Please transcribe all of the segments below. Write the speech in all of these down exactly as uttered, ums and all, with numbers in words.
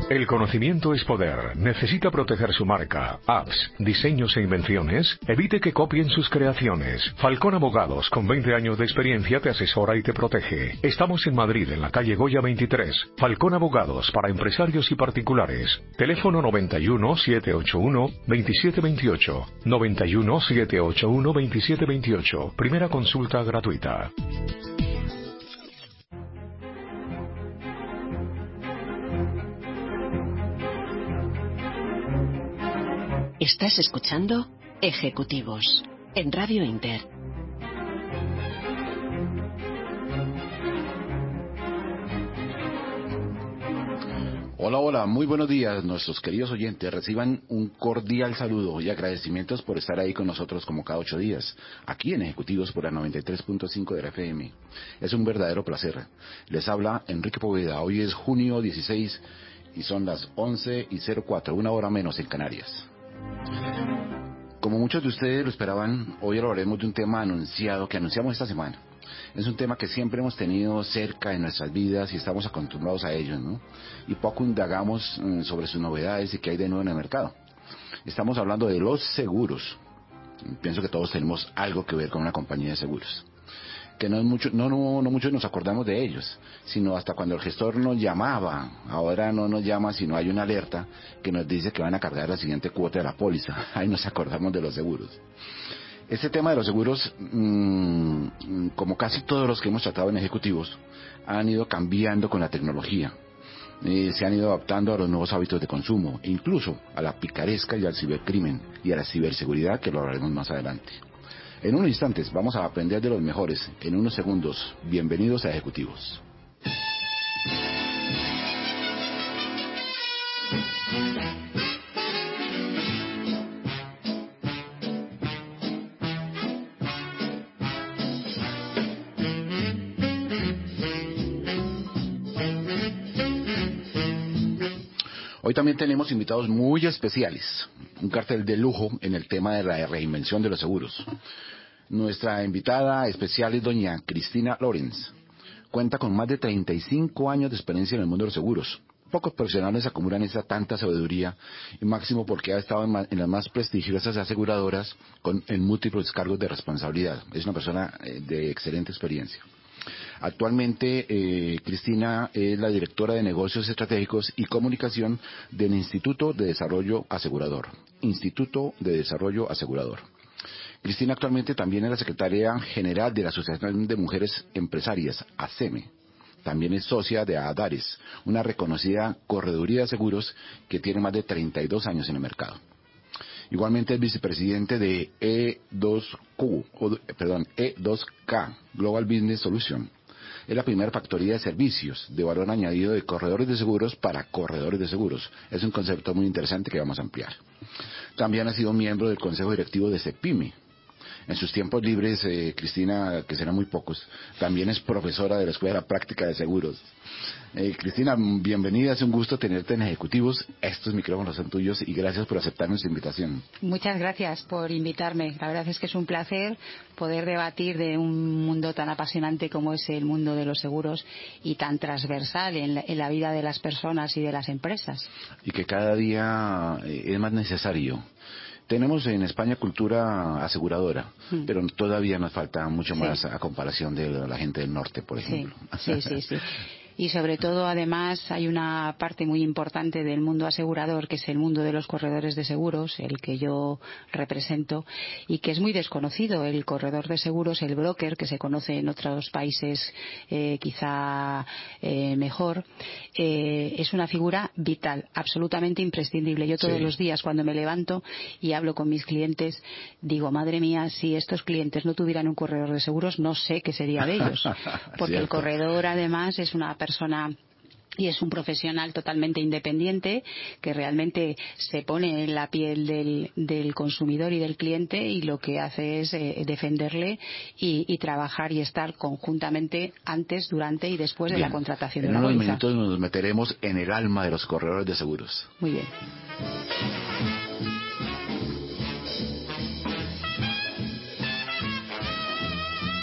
El conocimiento es poder. ¿Necesita proteger su marca, apps, diseños e invenciones? Evite que copien sus creaciones. Falcón Abogados, con veinte años de experiencia, te asesora y te protege. Estamos en Madrid, en la calle Goya veintitrés. Falcón Abogados, para empresarios y particulares. Teléfono noventa y uno, setecientos ochenta y uno, veintisiete veintiocho. noventa y uno, setecientos ochenta y uno, veintisiete veintiocho. Primera consulta gratuita. Estás escuchando Ejecutivos en Radio Inter. Hola, hola, muy buenos días, nuestros queridos oyentes. Reciban un cordial saludo y agradecimientos por estar ahí con nosotros como cada ocho días, aquí en Ejecutivos por la noventa y tres punto cinco de la F M. Es un verdadero placer. Les habla Enrique Poveda. Hoy es junio dieciséis y son las once y cero cuatro, una hora menos en Canarias. Como muchos de ustedes lo esperaban, hoy hablaremos de un tema anunciado, que anunciamos esta semana. Es un tema que siempre hemos tenido cerca en nuestras vidas y estamos acostumbrados a ello, ¿no? Y poco indagamos mm, sobre sus novedades y qué hay de nuevo en el mercado. Estamos hablando de los seguros. Pienso que todos tenemos algo que ver con una compañía de seguros. Que no, es mucho, no, no, no muchos nos acordamos de ellos, sino hasta cuando el gestor nos llamaba. Ahora no nos llama, sino hay una alerta que nos dice que van a cargar la siguiente cuota de la póliza. Ahí nos acordamos de los seguros. Este tema de los seguros, mmm, como casi todos los que hemos tratado en Ejecutivos, han ido cambiando con la tecnología. Eh, se han ido adaptando a los nuevos hábitos de consumo, e incluso a la picaresca y al cibercrimen y a la ciberseguridad, que lo hablaremos más adelante. En unos instantes vamos a aprender de los mejores. En unos segundos, bienvenidos a Ejecutivos. Hoy también tenemos invitados muy especiales, un cartel de lujo en el tema de la reinvención de los seguros. Nuestra invitada especial es doña Cristina Lorenz. Cuenta con más de treinta y cinco años de experiencia en el mundo de los seguros. Pocos profesionales acumulan esa tanta sabiduría, y máximo porque ha estado en, ma- en las más prestigiosas aseguradoras con, en múltiples cargos de responsabilidad. Es una persona eh, de excelente experiencia. Actualmente, eh, Cristina es la directora de Negocios Estratégicos y Comunicación del Instituto de Desarrollo Asegurador. Instituto de Desarrollo Asegurador. Cristina actualmente también es la secretaria general de la Asociación de Mujeres Empresarias, ASEME. También es socia de ADARES, una reconocida correduría de seguros que tiene más de treinta y dos años en el mercado. Igualmente es vicepresidente de E dos Q, o, perdón, E dos K, Global Business Solution. Es la primera factoría de servicios de valor añadido de corredores de seguros para corredores de seguros. Es un concepto muy interesante que vamos a ampliar. También ha sido miembro del consejo directivo de CEPIME. En sus tiempos libres, eh, Cristina, que serán muy pocos, también es profesora de la Escuela Práctica de Seguros. Eh, Cristina, bienvenida, es un gusto tenerte en Ejecutivos. Estos micrófonos son tuyos y gracias por aceptar nuestra invitación. Muchas gracias por invitarme. La verdad es que es un placer poder debatir de un mundo tan apasionante como es el mundo de los seguros y tan transversal en la, en la vida de las personas y de las empresas. Y que cada día eh, es más necesario. Tenemos en España cultura aseguradora, mm. pero todavía nos falta mucho más sí. a comparación de la gente del norte, por ejemplo. Sí, sí, sí. sí. Y sobre todo, además, hay una parte muy importante del mundo asegurador, que es el mundo de los corredores de seguros, el que yo represento, y que es muy desconocido. El corredor de seguros, el broker, que se conoce en otros países eh, quizá eh, mejor, eh, es una figura vital, absolutamente imprescindible. Yo todos sí. los días, cuando me levanto y hablo con mis clientes, digo, madre mía, si estos clientes no tuvieran un corredor de seguros, no sé qué sería de ellos. Porque el corredor, además, es una persona y es un profesional totalmente independiente que realmente se pone en la piel del, del consumidor y del cliente, y lo que hace es eh, defenderle y, y trabajar y estar conjuntamente antes, durante y después de bien. la contratación en de la póliza. En unos minutos nos meteremos en el alma de los corredores de seguros. Muy bien.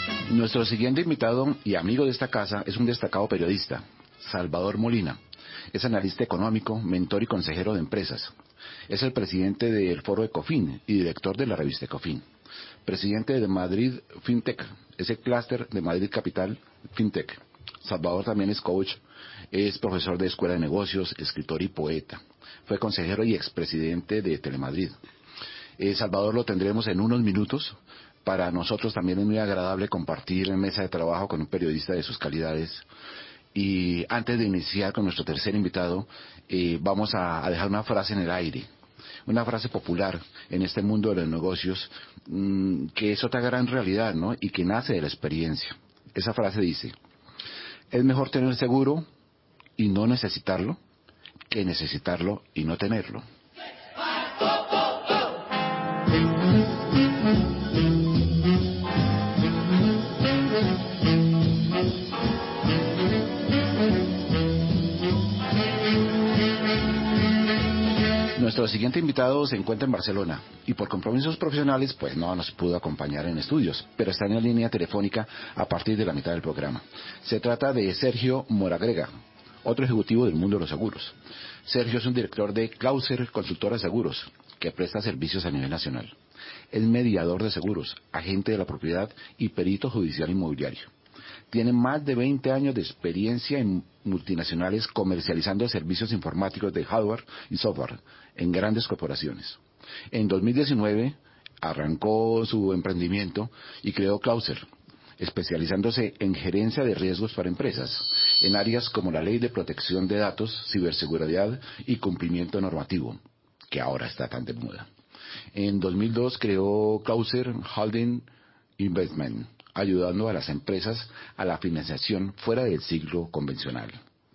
Nuestro siguiente invitado y amigo de esta casa es un destacado periodista, Salvador Molina. Es analista económico, mentor y consejero de empresas. Es el presidente del Foro Ecofin y director de la revista Ecofin. Presidente de Madrid FinTech, ese clúster de Madrid Capital FinTech. Salvador también es coach, es profesor de Escuela de Negocios, escritor y poeta. Fue consejero y expresidente de Telemadrid. Eh, Salvador lo tendremos en unos minutos. Para nosotros también es muy agradable compartir en mesa de trabajo con un periodista de sus calidades. Y antes de iniciar con nuestro tercer invitado, eh, vamos a, a dejar una frase en el aire. Una frase popular en este mundo de los negocios, mmm, que es otra gran realidad, ¿no? Y que nace de la experiencia. Esa frase dice: es mejor tener seguro y no necesitarlo, que necesitarlo y no tenerlo. Nuestro siguiente invitado se encuentra en Barcelona y por compromisos profesionales pues no nos pudo acompañar en estudios, pero está en la línea telefónica a partir de la mitad del programa. Se trata de Sergio Moragrega, otro ejecutivo del mundo de los seguros. Sergio es un director de Clauser Consultora Seguros, que presta servicios a nivel nacional. Es mediador de seguros, agente de la propiedad y perito judicial inmobiliario. Tiene más de veinte años de experiencia en multinacionales comercializando servicios informáticos de hardware y software en grandes corporaciones. En dos mil diecinueve arrancó su emprendimiento y creó Clauser, especializándose en gerencia de riesgos para empresas, en áreas como la ley de protección de datos, ciberseguridad y cumplimiento normativo, que ahora está tan de moda. En dos mil dos creó Clauser Holding Investment, ayudando a las empresas a la financiación fuera del ciclo convencional.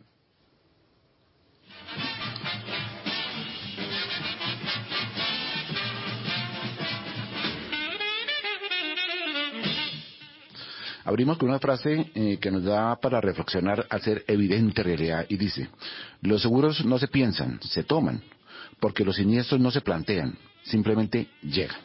Abrimos con una frase eh, que nos da para reflexionar al ser evidente realidad y dice: los seguros no se piensan, se toman, porque los siniestros no se plantean, simplemente llegan.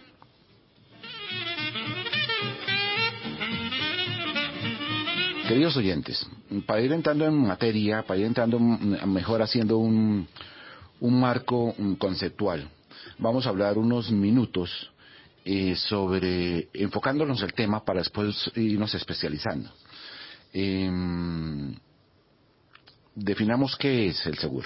Queridos oyentes, para ir entrando en materia, para ir entrando mejor haciendo un, un marco conceptual, vamos a hablar unos minutos eh, sobre, enfocándonos en el tema para después irnos especializando. Eh, definamos qué es el seguro.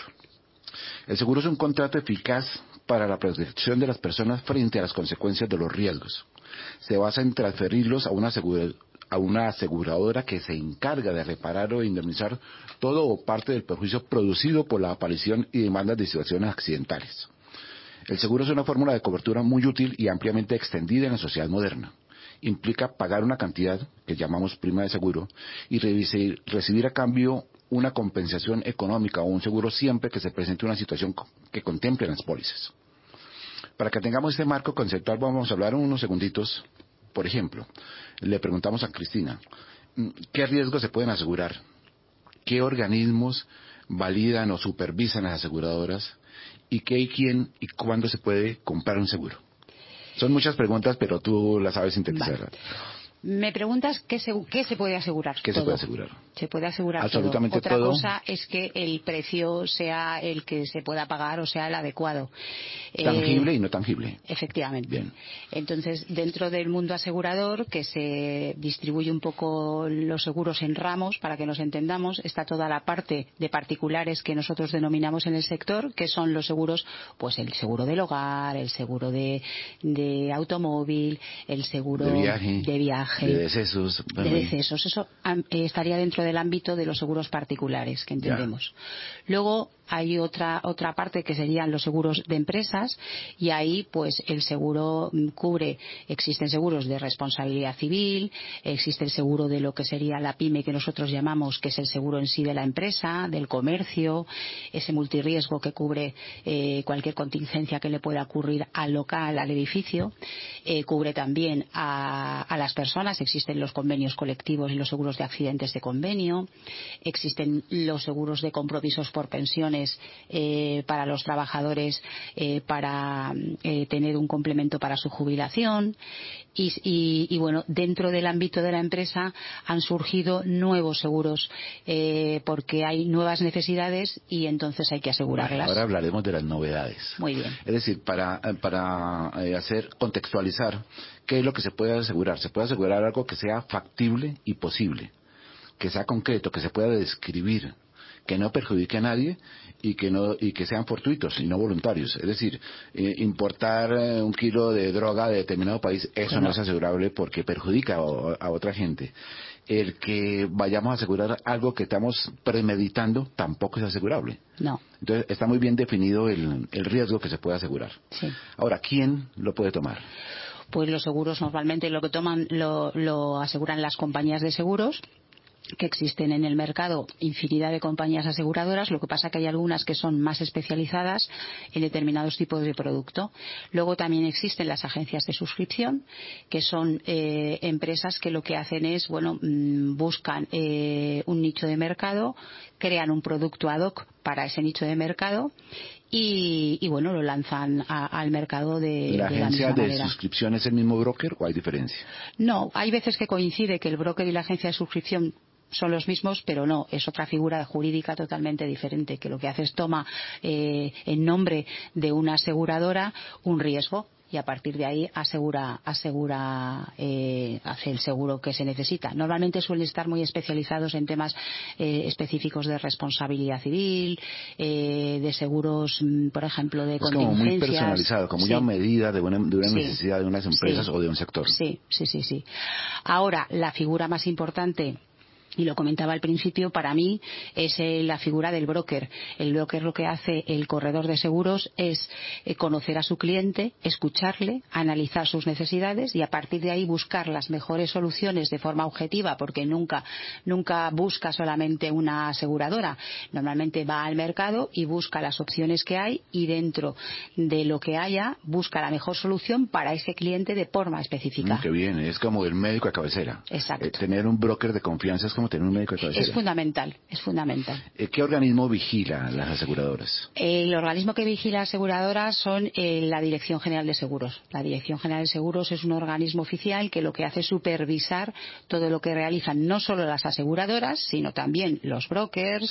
El seguro es un contrato eficaz para la protección de las personas frente a las consecuencias de los riesgos. Se basa en transferirlos a una aseguradora a una aseguradora que se encarga de reparar o indemnizar todo o parte del perjuicio producido por la aparición y demandas de situaciones accidentales. El seguro es una fórmula de cobertura muy útil y ampliamente extendida en la sociedad moderna. Implica pagar una cantidad, que llamamos prima de seguro, y recibir a cambio una compensación económica o un seguro siempre que se presente una situación que contemple las pólizas. Para que tengamos este marco conceptual vamos a hablar unos segunditos. Por ejemplo, le preguntamos a Cristina, ¿qué riesgos se pueden asegurar? ¿Qué organismos validan o supervisan las aseguradoras? ¿Y qué y quién y cuándo se puede comprar un seguro? Son muchas preguntas, pero tú las sabes sintetizar. Vale. Me preguntas qué se, qué se puede asegurar. ¿Qué todo. se puede asegurar? Se puede asegurar absolutamente todo. Otra todo. cosa es que el precio sea el que se pueda pagar o sea el adecuado. Tangible eh, y no tangible. Efectivamente. Bien. Entonces, dentro del mundo asegurador, que se distribuye un poco los seguros en ramos, para que nos entendamos, está toda la parte de particulares que nosotros denominamos en el sector, que son los seguros, pues el seguro del hogar, el seguro de, de automóvil, el seguro de viaje, de, viaje, de decesos. De decesos. Eso eh, estaría dentro del ámbito de los seguros particulares, que entendemos. Ya. Luego hay otra otra parte que serían los seguros de empresas, y ahí pues el seguro cubre, existen seguros de responsabilidad civil, existe el seguro de lo que sería la pyme, que nosotros llamamos, que es el seguro en sí de la empresa, del comercio, ese multirriesgo que cubre eh, cualquier contingencia que le pueda ocurrir al local, al edificio, eh, cubre también a, a las personas, existen los convenios colectivos y los seguros de accidentes de convenio, existen los seguros de compromisos por pensiones soluciones eh, para los trabajadores eh, para eh, tener un complemento para su jubilación y, y, y bueno, dentro del ámbito de la empresa han surgido nuevos seguros eh, porque hay nuevas necesidades y entonces hay que asegurarlas. Ahora hablaremos de las novedades. Muy bien. Es decir, para, para eh, hacer contextualizar qué es lo que se puede asegurar. Se puede asegurar algo que sea factible y posible, que sea concreto, que se pueda describir, que no perjudique a nadie y que no y que sean fortuitos y no voluntarios. Es decir, eh, importar eh, un kilo de droga de determinado país, eso Bueno. no es asegurable porque perjudica a, a otra gente. El que vayamos a asegurar algo que estamos premeditando tampoco es asegurable. No. Entonces está muy bien definido el, el riesgo que se puede asegurar. Sí. Ahora, ¿quién lo puede tomar? Pues los seguros normalmente lo que toman lo, lo aseguran las compañías de seguros, que existen en el mercado infinidad de compañías aseguradoras, lo que pasa que hay algunas que son más especializadas en determinados tipos de producto. Luego también existen las agencias de suscripción, que son eh, empresas que lo que hacen es, bueno, mmm, buscan eh, un nicho de mercado, crean un producto ad hoc para ese nicho de mercado y, y bueno, lo lanzan a, al mercado de, ¿La de la agencia misma de manera. suscripción es el mismo broker o hay diferencia? No, hay veces que coincide que el broker y la agencia de suscripción son los mismos, pero no, es otra figura jurídica totalmente diferente, que lo que hace es toma eh, en nombre de una aseguradora un riesgo y a partir de ahí asegura, asegura eh, hace el seguro que se necesita. Normalmente suelen estar muy especializados en temas eh, específicos de responsabilidad civil, eh, de seguros, por ejemplo, de es contingencias. como muy personalizado, como sí. una medida de una, de una sí. necesidad de unas empresas sí. o de un sector. Sí, sí, sí, sí. Ahora, la figura más importante, y lo comentaba al principio, para mí es eh, la figura del broker. El broker, lo que hace el corredor de seguros es eh, conocer a su cliente, escucharle, analizar sus necesidades y a partir de ahí buscar las mejores soluciones de forma objetiva, porque nunca, nunca busca solamente una aseguradora. Normalmente va al mercado y busca las opciones que hay y dentro de lo que haya busca la mejor solución para ese cliente de forma específica. Mm, qué bien, es como el médico de cabecera. Exacto. Eh, tener un broker de confianza es como tener un médico de cabecera. Es fundamental, es fundamental. Eh, ¿Qué organismo vigila las aseguradoras? El organismo que vigila aseguradoras son eh, la Dirección General de Seguros. La Dirección General de Seguros es un organismo oficial que lo que hace es supervisar todo lo que realizan no solo las aseguradoras, sino también los brokers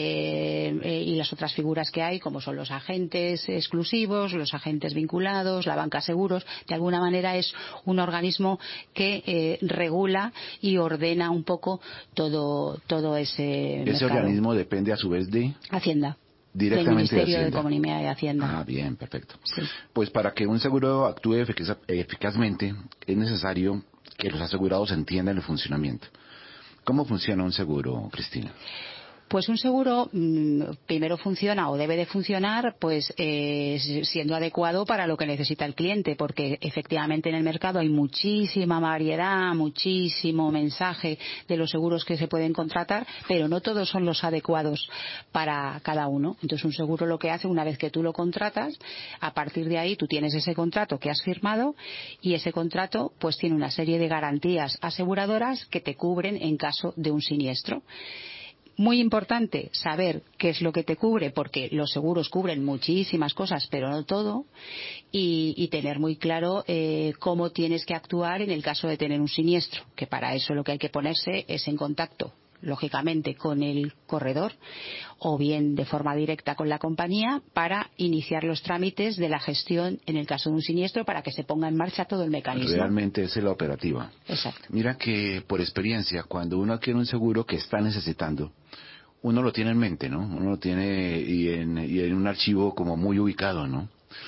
eh, eh, y las otras figuras que hay, como son los agentes exclusivos, los agentes vinculados, la banca seguros. De alguna manera es un organismo que eh, regula y ordena un poco todo todo ese Ese mercado. organismo depende a su vez de Hacienda. directamente del Ministerio de, de Hacienda. Economía y Hacienda. Ah, bien, perfecto. Sí. Pues para que un seguro actúe eficaz, eficazmente es necesario que los asegurados entiendan el funcionamiento. ¿Cómo funciona un seguro, Cristina? Pues un seguro mmm, primero funciona o debe de funcionar pues eh, siendo adecuado para lo que necesita el cliente, porque efectivamente en el mercado hay muchísima variedad, muchísimo mensaje de los seguros que se pueden contratar, pero no todos son los adecuados para cada uno. Entonces un seguro lo que hace, una vez que tú lo contratas, a partir de ahí tú tienes ese contrato que has firmado y ese contrato pues tiene una serie de garantías aseguradoras que te cubren en caso de un siniestro. Muy importante saber qué es lo que te cubre, porque los seguros cubren muchísimas cosas, pero no todo, y, y tener muy claro eh, cómo tienes que actuar en el caso de tener un siniestro, que para eso lo que hay que ponerse es en contacto, lógicamente, con el corredor o bien de forma directa con la compañía para iniciar los trámites de la gestión en el caso de un siniestro para que se ponga en marcha todo el mecanismo. Realmente es la operativa. Exacto. Mira que por experiencia, cuando uno adquiere un seguro que está necesitando, uno lo tiene en mente, ¿no? Uno lo tiene y en, y en un archivo como muy ubicado, ¿no?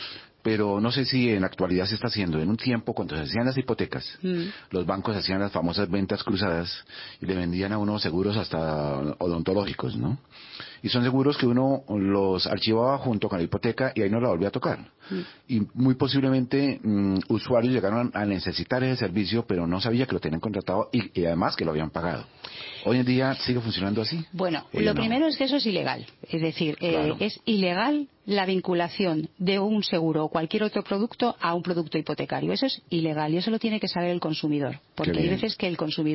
Pero no sé si en la actualidad se está haciendo. En un tiempo, cuando se hacían las hipotecas, mm. los bancos hacían las famosas ventas cruzadas y le vendían a uno seguros hasta odontológicos, ¿no? Y son seguros que uno los archivaba junto con la hipoteca y ahí no la volvía a tocar. Mm. Y muy posiblemente mmm, usuarios llegaron a necesitar ese servicio, pero no sabía que lo tenían contratado y, y además que lo habían pagado. ¿Hoy en día sigue funcionando así? Bueno, eh, lo no. primero es que eso es ilegal. Es decir, Claro. eh, es ilegal la vinculación de un seguro o cualquier otro producto a un producto hipotecario. Eso es ilegal y eso lo tiene que saber el consumidor. Porque hay veces que el consumidor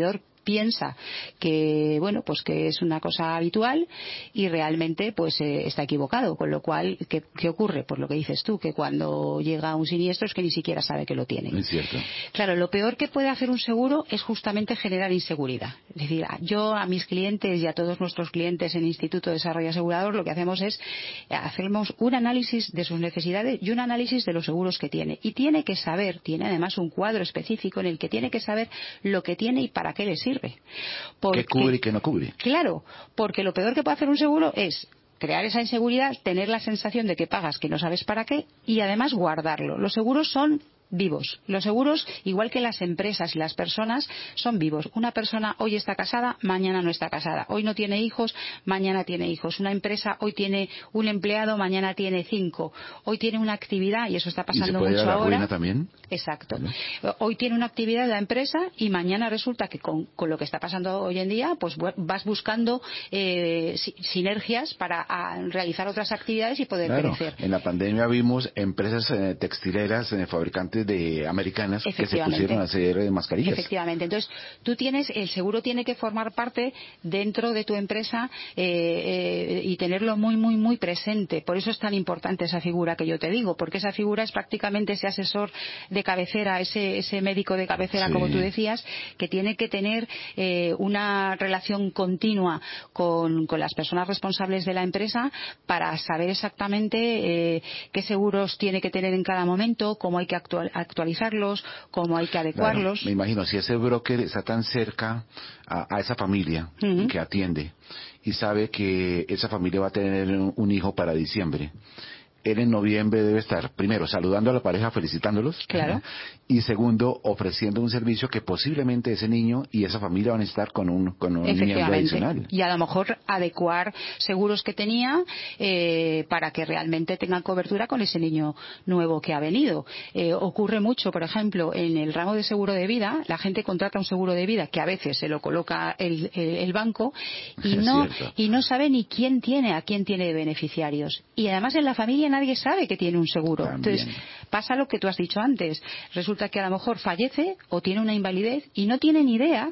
piensa que, bueno, pues que es una cosa habitual y realmente pues eh, está equivocado. Con lo cual, ¿qué, ¿qué ocurre? Pues lo que dices tú, que cuando llega un siniestro es que ni siquiera sabe que lo tiene. Es cierto. Claro, lo peor que puede hacer un seguro es justamente generar inseguridad. Es decir, yo a mis clientes y a todos nuestros clientes en Instituto de Desarrollo Asegurador lo que hacemos es hacemos un análisis de sus necesidades y un análisis de los seguros que tiene. Y tiene que saber, tiene además un cuadro específico en el que tiene que saber lo que tiene y para qué le sirve. Porque, ¿qué cubre y qué no cubre? Claro, porque lo peor que puede hacer un seguro es crear esa inseguridad, tener la sensación de que pagas que no sabes para qué y además guardarlo. Los seguros son vivos. Los seguros, igual que las empresas y las personas, son vivos. Una persona hoy está casada, mañana no está casada. Hoy no tiene hijos, mañana tiene hijos. Una empresa hoy tiene un empleado, mañana tiene cinco. Hoy tiene una actividad, y eso está pasando ¿Y se puede mucho ir a la ahora. ruina también? Exacto. ¿Vale? Hoy tiene una actividad la empresa y mañana resulta que con, con lo que está pasando hoy en día, pues vas buscando eh, sinergias para a, realizar otras actividades y poder claro, crecer. En la pandemia vimos empresas eh, textileras, eh, fabricantes de americanas que se pusieron a hacer eh, mascarillas. Efectivamente. Entonces, tú tienes, el seguro tiene que formar parte dentro de tu empresa eh, eh, y tenerlo muy, muy, muy presente. Por eso es tan importante esa figura que yo te digo, porque esa figura es prácticamente ese asesor de cabecera, ese, ese médico de cabecera, sí, como tú decías, que tiene que tener eh, una relación continua con, con las personas responsables de la empresa para saber exactamente eh, qué seguros tiene que tener en cada momento, cómo hay que actual, actualizarlos, cómo hay que adecuarlos. Claro, me imagino, si ese broker está tan cerca a, a esa familia uh-huh. que atiende y sabe que esa familia va a tener un hijo para diciembre, él en noviembre debe estar, primero, saludando a la pareja, felicitándolos. Claro. Y segundo, ofreciendo un servicio que posiblemente ese niño y esa familia van a estar con un, con un miembro adicional. Y a lo mejor adecuar seguros que tenía eh, para que realmente tengan cobertura con ese niño nuevo que ha venido. Eh, ocurre mucho, por ejemplo, en el ramo de seguro de vida, la gente contrata un seguro de vida que a veces se lo coloca el, el, el banco y no, y no sabe ni quién tiene, a quién tiene de beneficiarios. Y además en la familia nadie sabe que tiene un seguro. También. Entonces, pasa lo que tú has dicho antes. Resulta que a lo mejor fallece o tiene una invalidez y no tiene ni idea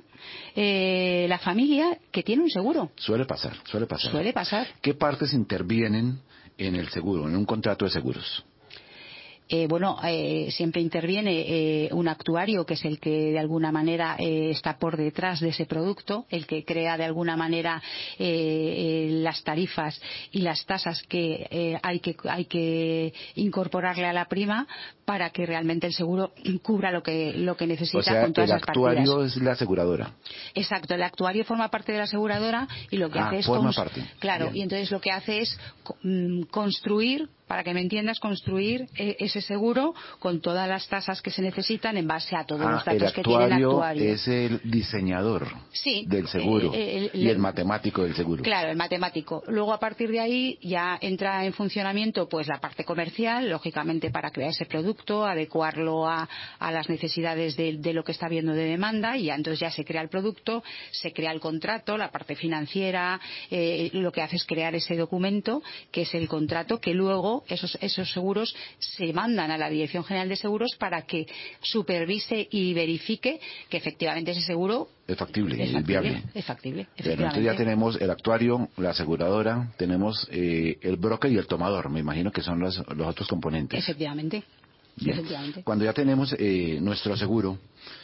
eh, la familia que tiene un seguro. Suele pasar, suele pasar. Suele pasar. ¿Qué partes intervienen en el seguro, en un contrato de seguros? Eh, bueno, eh, siempre interviene eh, un actuario que es el que de alguna manera eh, está por detrás de ese producto, el que crea de alguna manera eh, eh, las tarifas y las tasas que, eh, hay que hay que incorporarle a la prima para que realmente el seguro cubra lo que lo que necesita. O sea, con todas el esas actuario partidas. Es la aseguradora. Exacto, el actuario forma parte de la aseguradora y lo que ah, hace es forma cons- parte. claro, Bien. y entonces lo que hace es mm, construir, para que me entiendas, construir eh, ese seguro con todas las tasas que se necesitan en base a todos ah, los datos que el tiene el actuario. Es el diseñador sí, del seguro eh, el, y el matemático del seguro. Claro, el matemático. Luego a partir de ahí ya entra en funcionamiento pues la parte comercial, lógicamente para crear ese producto, adecuarlo a, a las necesidades de, de lo que está habiendo de demanda y ya, entonces ya se crea el producto, se crea el contrato, la parte financiera, eh, lo que hace es crear ese documento que es el contrato que luego esos, esos seguros se mandan a la Dirección General de Seguros para que supervise y verifique que efectivamente ese seguro es factible, es es factible, viable. Es factible, Pero entonces ya tenemos el actuario, la aseguradora, tenemos eh, el broker y el tomador, me imagino que son los, los otros componentes. Efectivamente. Bien. Efectivamente. Cuando ya tenemos eh, nuestro seguro,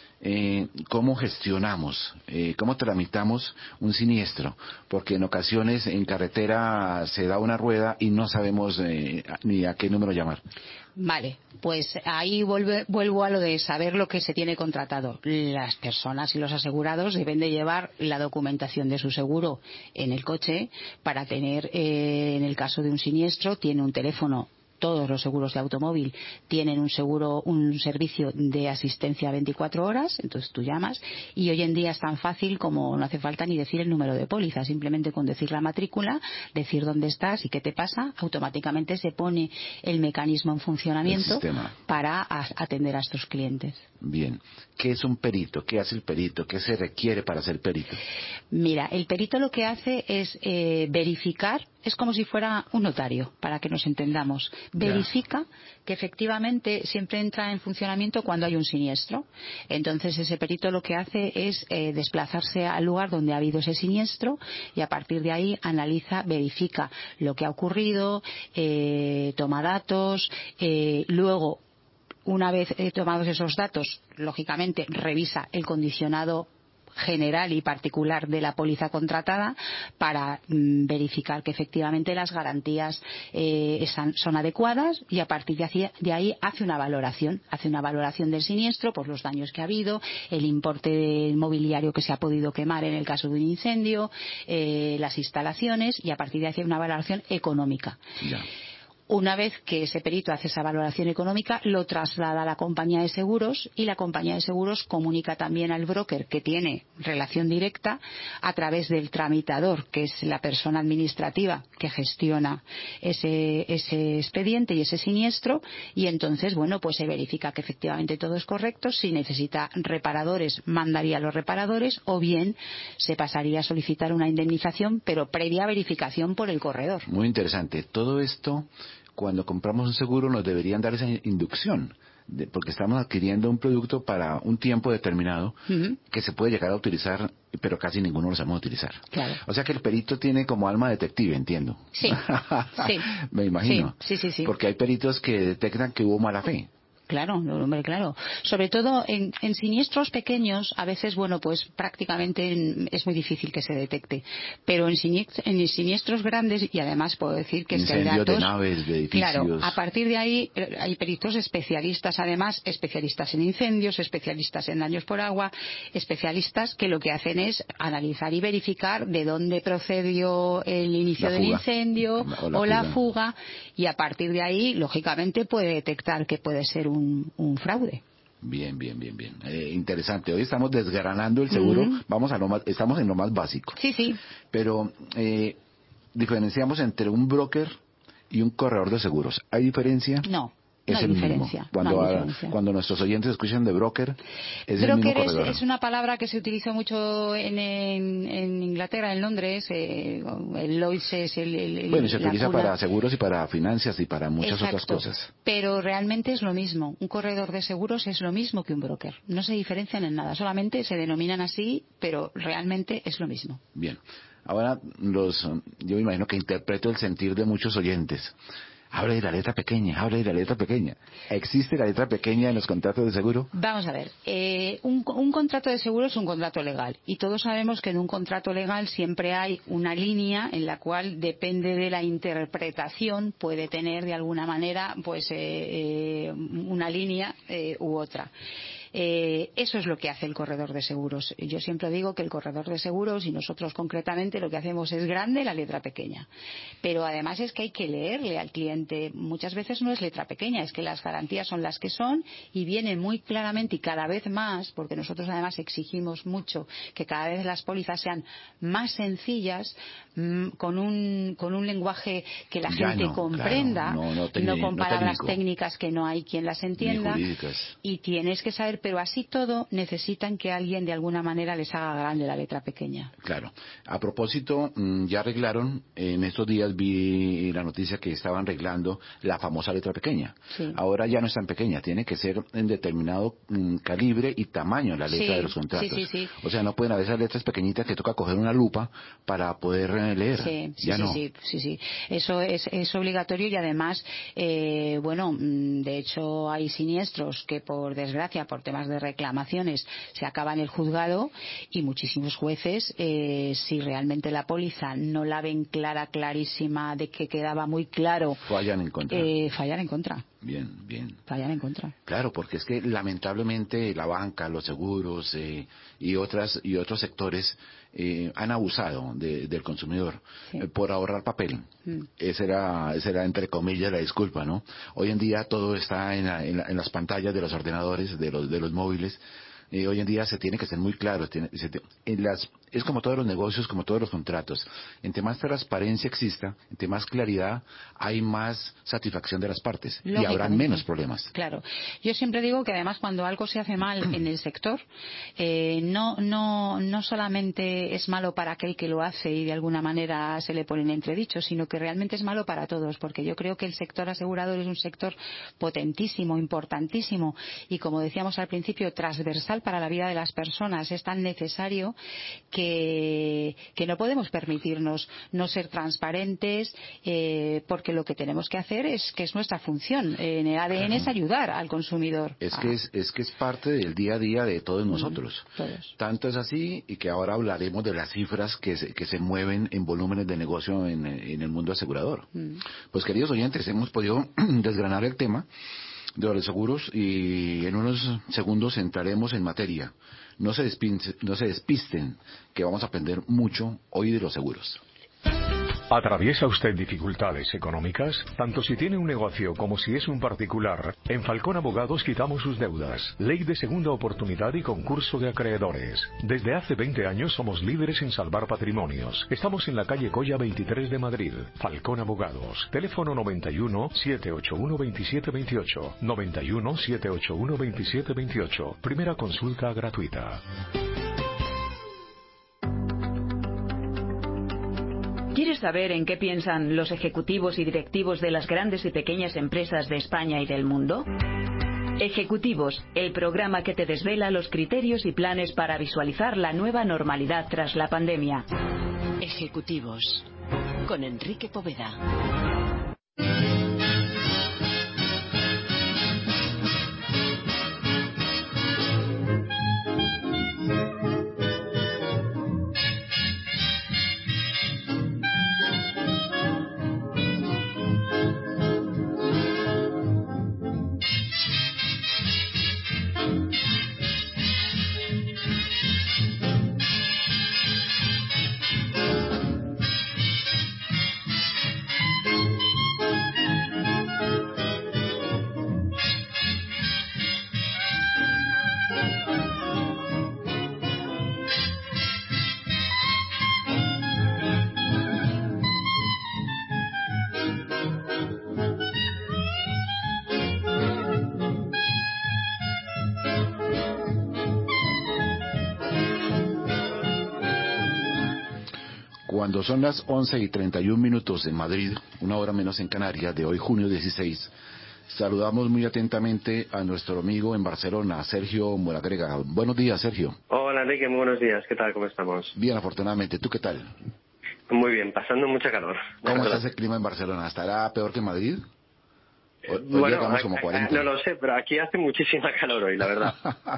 eh, ¿cómo gestionamos, eh, cómo tramitamos un siniestro? Porque en ocasiones en carretera se da una rueda y no sabemos eh, ni a qué número llamar. Vale, pues ahí vuelve, vuelvo a lo de saber lo que se tiene contratado. Las personas y los asegurados deben de llevar la documentación de su seguro en el coche para tener, eh, en el caso de un siniestro, tiene un teléfono. Todos los seguros de automóvil tienen un seguro, un servicio de asistencia veinticuatro horas, entonces tú llamas y hoy en día es tan fácil como no hace falta ni decir el número de póliza, simplemente con decir la matrícula, decir dónde estás y qué te pasa, automáticamente se pone el mecanismo en funcionamiento para atender a estos clientes. Bien, ¿qué es un perito? ¿Qué hace el perito? ¿Qué se requiere para ser perito? Mira, el perito lo que hace es eh, verificar es como si fuera un notario, para que nos entendamos. Verifica que efectivamente siempre entra en funcionamiento cuando hay un siniestro. Entonces ese perito lo que hace es eh, desplazarse al lugar donde ha habido ese siniestro y a partir de ahí analiza, verifica lo que ha ocurrido, eh, toma datos, eh, luego una vez eh, tomados esos datos, lógicamente revisa el condicionado general y particular de la póliza contratada para mm, verificar que efectivamente las garantías eh, están, son adecuadas y a partir de, hacia, de ahí hace una valoración, hace una valoración del siniestro por los daños que ha habido, el importe del mobiliario que se ha podido quemar en el caso de un incendio, eh, las instalaciones y a partir de ahí hace una valoración económica. Ya. Una vez que ese perito hace esa valoración económica, lo traslada a la compañía de seguros y la compañía de seguros comunica también al broker, que tiene relación directa, a través del tramitador, que es la persona administrativa que gestiona ese, ese expediente y ese siniestro, y entonces, bueno, pues se verifica que efectivamente todo es correcto. Si necesita reparadores, mandaría a los reparadores, o bien se pasaría a solicitar una indemnización, pero previa verificación por el corredor. Muy interesante. Todo esto, cuando compramos un seguro, nos deberían dar esa inducción, de, porque estamos adquiriendo un producto para un tiempo determinado uh-huh. que se puede llegar a utilizar, pero casi ninguno lo sabemos utilizar. Claro. O sea que el perito tiene como alma detective, entiendo. Sí, sí. Me imagino. Sí, sí, sí, sí. Porque hay peritos que detectan que hubo mala fe. Claro, hombre, claro. Sobre todo en, en siniestros pequeños, a veces, bueno, pues prácticamente es muy difícil que se detecte. Pero en siniestros, en siniestros grandes, y además puedo decir que incendios hay datos, de naves, de edificios. Claro, a partir de ahí hay peritos especialistas, además, especialistas en incendios, especialistas en daños por agua, especialistas que lo que hacen es analizar y verificar de dónde procedió el inicio del incendio o la, o la fuga. fuga, y a partir de ahí, lógicamente, puede detectar que puede ser un Un, un fraude. Bien, bien, bien, bien. Eh, interesante. Hoy estamos desgranando el seguro. Mm. Vamos a lo más, estamos en lo más básico. Sí, sí. Pero eh, diferenciamos entre un broker y un corredor de seguros. ¿Hay diferencia? No. Es no hay el diferencia, mismo. Cuando, no hay a, diferencia. cuando nuestros oyentes escuchan de broker, es broker el mismo corredor. Es, es una palabra que se utilizó mucho en, en, en Inglaterra, en Londres. Eh, el Lloyds es el, el bueno, se utiliza cuna. para seguros y para finanzas y para muchas Exacto. otras cosas. Pero realmente es lo mismo. Un corredor de seguros es lo mismo que un broker. No se diferencian en nada. Solamente se denominan así, pero realmente es lo mismo. Bien. Ahora, los, yo me imagino que interpreto el sentir de muchos oyentes. Habla de la letra pequeña, habla de la letra pequeña. ¿Existe la letra pequeña en los contratos de seguro? Vamos a ver, eh, un, un contrato de seguro es un contrato legal y todos sabemos que en un contrato legal siempre hay una línea en la cual depende de la interpretación, puede tener de alguna manera pues eh, eh, una línea eh, u otra. Eh, eso es lo que hace el corredor de seguros. Yo siempre digo que el corredor de seguros, y nosotros concretamente lo que hacemos es grande la letra pequeña, pero además es que hay que leerle al cliente. Muchas veces no es letra pequeña, es que las garantías son las que son y viene muy claramente y cada vez más, porque nosotros además exigimos mucho que cada vez las pólizas sean más sencillas, mmm, con un con un lenguaje que la ya gente no, comprenda, claro, no, no, no con no palabras técnico. técnicas que no hay quien las entienda, y tienes que saber. Pero así todo necesitan que alguien de alguna manera les haga grande la letra pequeña. Claro. A propósito, ya arreglaron, en estos días vi la noticia que estaban arreglando la famosa letra pequeña. Sí. Ahora ya no es tan pequeña, tiene que ser en determinado mm, calibre y tamaño la letra sí, de los contratos. Sí, sí, sí. O sea, no pueden haber esas letras pequeñitas que toca coger una lupa para poder leer. Sí, sí, ya sí, no. sí, sí, sí. Eso es, es obligatorio y además, eh, bueno, de hecho hay siniestros que por desgracia, por temas de reclamaciones, se acaba en el juzgado y muchísimos jueces, eh, si realmente la póliza no la ven clara, clarísima, de que quedaba muy claro, fallan en contra. Eh, fallan en contra. Bien, bien. Fallan en contra. Claro, porque es que lamentablemente la banca, los seguros eh, y otras y otros sectores eh, han abusado de, del consumidor sí. eh, por ahorrar papel. Mm. Esa era, esa era entre comillas la disculpa, ¿no? Hoy en día todo está en, la, en, la, en las pantallas de los ordenadores, de los de los móviles. Eh, hoy en día se tiene que ser muy claro. Tiene, se, en las, es como todos los negocios, como todos los contratos. Entre más transparencia exista, entre más claridad, hay más satisfacción de las partes y habrá menos problemas. Claro. Yo siempre digo que además cuando algo se hace mal en el sector, eh, no, no, no solamente es malo para aquel que lo hace y de alguna manera se le pone en entredicho, sino que realmente es malo para todos, porque yo creo que el sector asegurador es un sector potentísimo, importantísimo y, como decíamos al principio, transversal para la vida de las personas. Es tan necesario que, que no podemos permitirnos no ser transparentes, eh, porque lo que tenemos que hacer es que es nuestra función. En el A D N claro. Es ayudar al consumidor. Es ah. que es, es que es parte del día a día de todos nosotros. Mm, todos. Tanto es así y que ahora hablaremos de las cifras que se, que se mueven en volúmenes de negocio en, en el mundo asegurador. Mm. Pues, queridos oyentes, hemos podido desgranar el tema de los seguros y en unos segundos entraremos en materia. No se despisten, no se despisten, que vamos a aprender mucho hoy de los seguros. ¿Atraviesa usted dificultades económicas? Tanto si tiene un negocio como si es un particular, en Falcón Abogados quitamos sus deudas. Ley de segunda oportunidad y concurso de acreedores. Desde hace veinte años somos líderes en salvar patrimonios. Estamos en la calle Coya veintitrés de Madrid. Falcón Abogados. Teléfono noventa y uno, setecientos ochenta y uno, veintisiete veintiocho. noventa y uno, setecientos ochenta y uno, veintisiete veintiocho. Primera consulta gratuita. ¿Quieres saber en qué piensan los ejecutivos y directivos de las grandes y pequeñas empresas de España y del mundo? Ejecutivos, el programa que te desvela los criterios y planes para visualizar la nueva normalidad tras la pandemia. Ejecutivos, con Enrique Poveda. Cuando son las once y treinta y un minutos en Madrid, una hora menos en Canarias, de hoy junio dieciséis, saludamos muy atentamente a nuestro amigo en Barcelona, Sergio Moragrega. Buenos días, Sergio. Hola, Enrique, muy buenos días. ¿Qué tal? ¿Cómo estamos? Bien, afortunadamente. ¿Tú qué tal? Muy bien, pasando mucha calor. ¿Cómo está ese clima en Barcelona? ¿Estará peor que en Madrid? Hoy bueno, llegamos como cuarenta. No lo sé, pero aquí hace muchísima calor hoy, la verdad.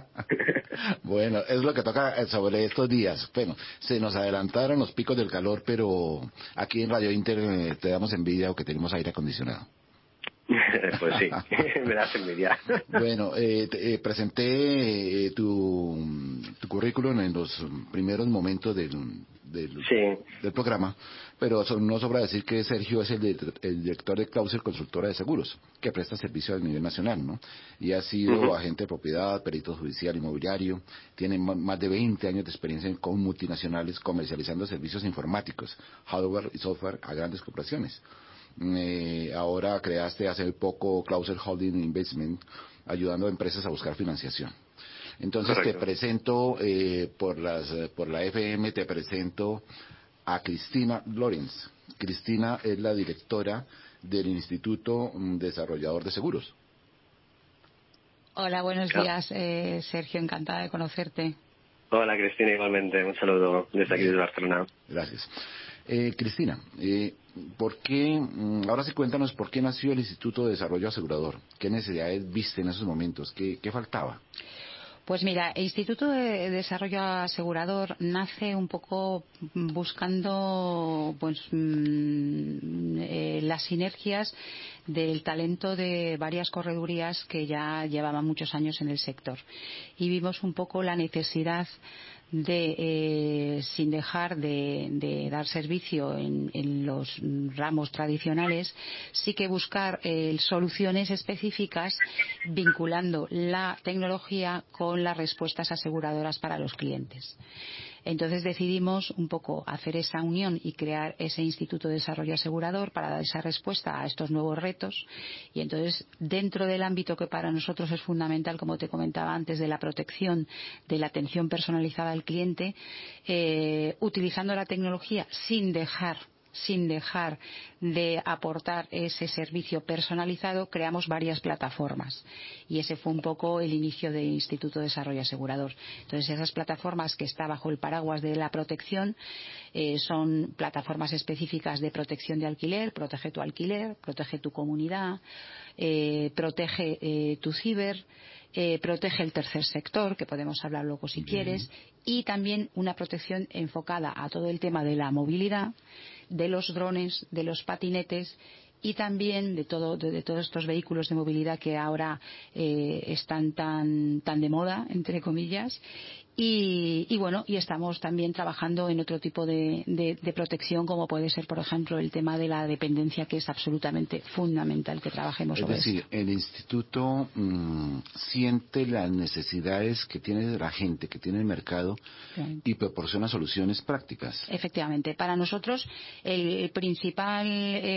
Bueno, es lo que toca sobre estos días. Bueno, se nos adelantaron los picos del calor, pero aquí en Radio Inter eh, te damos envidia o que tenemos aire acondicionado. Pues sí, me das envidia. Bueno, eh, te, eh, presenté eh, tu, tu currículum en los primeros momentos del, del, sí. del programa, pero no sobra decir que Sergio es el, el director de Clauser Consultora de Seguros, que presta servicio a nivel nacional, ¿no? Y ha sido uh-huh. agente de propiedad, perito judicial, inmobiliario, tiene más de veinte años de experiencia con multinacionales comercializando servicios informáticos, hardware y software a grandes corporaciones. Eh, ahora creaste hace poco Clauser Holding Investment, ayudando a empresas a buscar financiación. Entonces Correcto. Te presento eh, por las por la F M, te presento a Cristina Lorenz. Cristina es la directora del Instituto Desarrollador de Seguros. Hola, buenos días, eh, Sergio, encantada de conocerte. Hola, Cristina, igualmente. Un saludo desde aquí, desde Barcelona. Gracias. Eh, Cristina, eh, ¿por qué, ahora sí cuéntanos por qué nació el Instituto de Desarrollo Asegurador? ¿Qué necesidades viste en esos momentos? ¿Qué, qué faltaba? Pues mira, el Instituto de Desarrollo Asegurador nace un poco buscando pues mmm, eh, las sinergias del talento de varias corredurías que ya llevaban muchos años en el sector. Y vimos un poco la necesidad de, eh, sin dejar de, de dar servicio en, en los ramos tradicionales, sí que buscar eh, soluciones específicas vinculando la tecnología con las respuestas aseguradoras para los clientes. Entonces decidimos un poco hacer esa unión y crear ese Instituto de Desarrollo Asegurador para dar esa respuesta a estos nuevos retos. Y entonces, dentro del ámbito que para nosotros es fundamental, como te comentaba antes, de la protección, de la atención personalizada al cliente, eh, utilizando la tecnología sin dejar sin dejar de aportar ese servicio personalizado, creamos varias plataformas y ese fue un poco el inicio del Instituto de Desarrollo Asegurador. Entonces, esas plataformas que está bajo el paraguas de la protección eh, son plataformas específicas de protección de alquiler, protege tu alquiler, protege tu comunidad, eh, protege eh, tu ciber, Eh, protege el tercer sector, que podemos hablar luego si quieres, y también una protección enfocada a todo el tema de la movilidad, de los drones, de los patinetes y también de, todo, de, de todos estos vehículos de movilidad que ahora eh, están tan, tan de moda, entre comillas. Y, y bueno, y estamos también trabajando en otro tipo de, de, de protección, como puede ser, por ejemplo, el tema de la dependencia, que es absolutamente fundamental que trabajemos sobre eso. Es decir, el instituto mmm, siente las necesidades que tiene la gente, que tiene el mercado, y proporciona soluciones prácticas. Efectivamente. Para nosotros, el principal